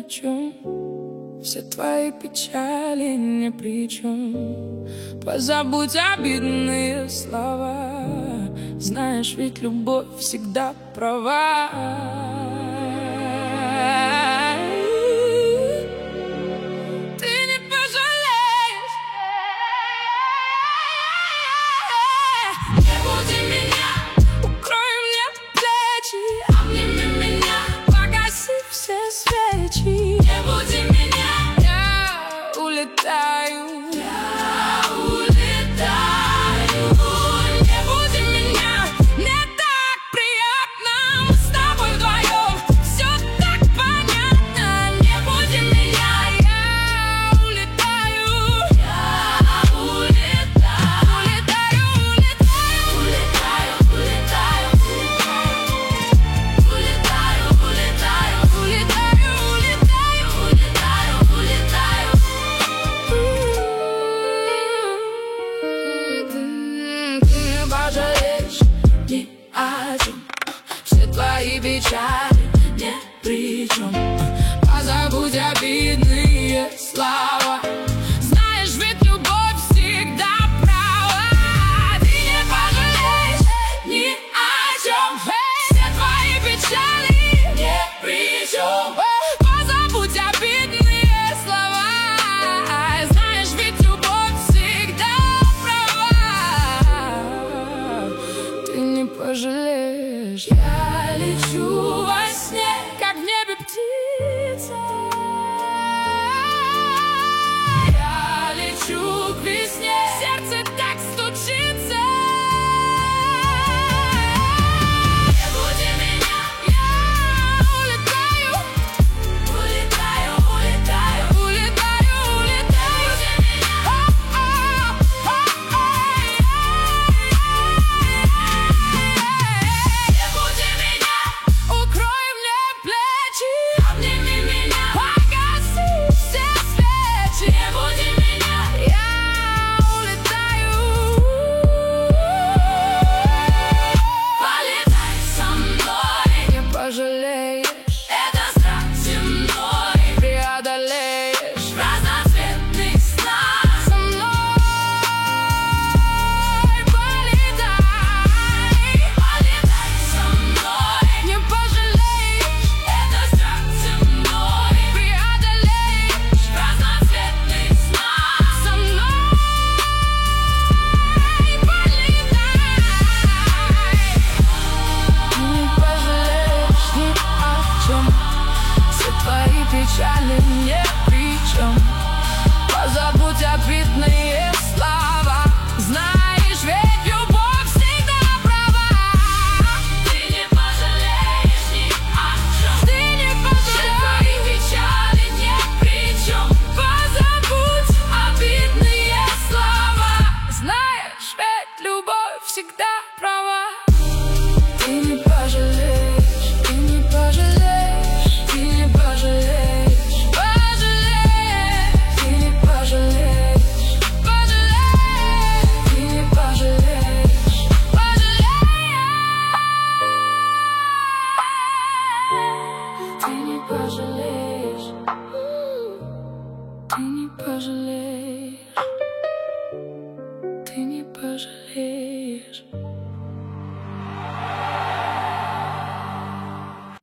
о чем. Все твои печали ни при чем. Позабудь обидные слова. Знаешь, ведь любовь всегда права. Ты не пожалеешь. Не буди меня, укрой мне плечи, обними меня, погаси все свечи. Не буди меня, я улетаю. Не буди меня, мне так приятно, мы с тобой вдвоем, все так понятно. Не буди меня, я улетаю. Ни о чем. Все твои печали ни при чем. Позабудь обидные слова. Знаешь, ведь любовь всегда права. Ты не пожалеешь ни о чем. Все твои печали ни при чем. Позабудь обидные слова. Знаешь, ведь любовь всегда права. Ты не пожалеешь. Я лечу во сне, как в небе птица. Я лечу к весне, сердце так стучится. Не буди меня, я улетаю. Улетаю, улетаю, улетаю, улетаю. Не буди меня, укрой мне плечи, обними меня, погаси все свечи. Не буди меня, я улетаю. Полетай со мной, не пожалеешь. Это страх земной преодолеешь в разноцветных снах. Со мной полетай, полетай со мной, не пожалеешь. Это страх земной преодолеешь в разноцветных снах. Со мной полетай. Не пожалеешь ни о чем. Все твои печали ни при чем. Позабудь обидные слова. Знаешь, ведь любовь всегда права. Ты не пожалеешь ни о чем. Ты не пожалеешь. Все твои печали ни при чем. Позабудь обидные слова. Знаешь, ведь любовь всегда права. Ты не пожалеешь, ты не пожалеешь, ты не пожалеешь, пожалеешь, ты не пожалеешь, пожалеешь, ты не пожалеешь, пожалеешь, ты не пожалеешь, ты не пожалеешь, ты не пожалеешь.